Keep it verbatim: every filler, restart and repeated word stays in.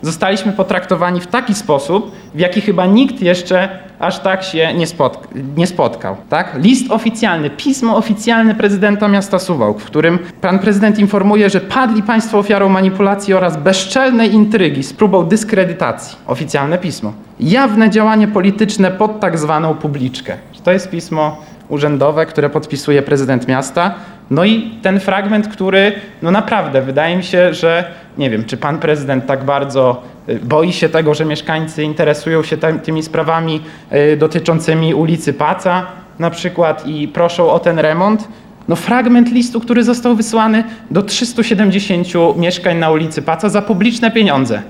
Zostaliśmy potraktowani w taki sposób, w jaki chyba nikt jeszcze aż tak się nie, spotka, nie spotkał. Tak? List oficjalny, pismo oficjalne prezydenta miasta Suwałk, w którym pan prezydent informuje, że padli państwo ofiarą manipulacji oraz bezczelnej intrygi z próbą dyskredytacji. Oficjalne pismo. Jawne działanie polityczne pod tak zwaną publiczkę. To jest pismo urzędowe, które podpisuje prezydent miasta. No i ten fragment, który no naprawdę wydaje mi się, że nie wiem, czy pan prezydent tak bardzo boi się tego, że mieszkańcy interesują się tam, tymi sprawami y, dotyczącymi ulicy Paca na przykład i proszą o ten remont. No fragment listu, który został wysłany do trzystu siedemdziesięciu mieszkań na ulicy Paca za publiczne pieniądze.